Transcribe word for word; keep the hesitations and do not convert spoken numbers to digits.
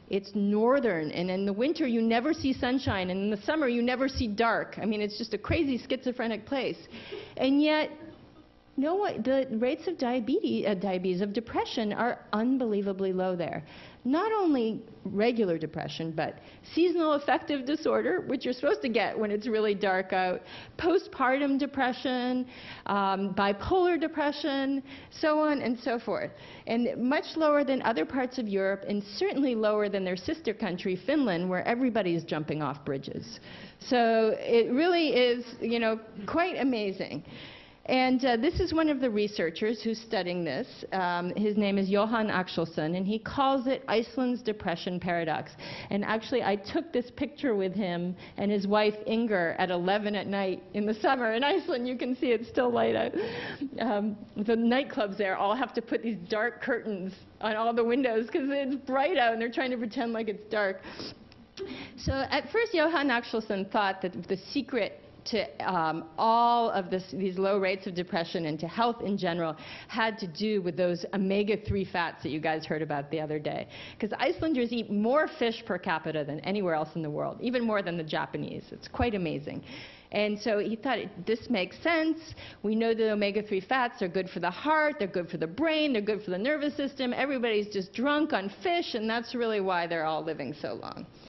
It's northern, and in the winter you never see sunshine, and in the summer you never see dark. I mean, it's just a crazy schizophrenic place. And yet, you know what? The rates of diabetes, uh, diabetes, of depression are unbelievably low there. Not only regular depression, but seasonal affective disorder, which you're supposed to get when it's really dark out, postpartum depression, um, bipolar depression, so on and so forth. And much lower than other parts of Europe, and certainly lower than their sister country, Finland, where everybody's jumping off bridges. So it really is, you know, quite amazing. And uh, this is one of the researchers who's studying this. Um, his name is Johan Axelsson, and he calls it Iceland's depression paradox. And actually, I took this picture with him and his wife Inger at eleven at night in the summer in Iceland. You can see it's still light out. Um, the nightclubs there all have to put these dark curtains on all the windows because it's bright out, and they're trying to pretend like it's dark. So at first, Johan Axelsson thought that the secret to um, all of this, these low rates of depression and to health in general had to do with those omega three fats that you guys heard about the other day. Because Icelanders eat more fish per capita than anywhere else in the world, even more than the Japanese. It's quite amazing. And so he thought, this makes sense. We know that omega three fats are good for the heart, they're good for the brain, they're good for the nervous system. Everybody's just drunk on fish, and that's really why they're all living so long.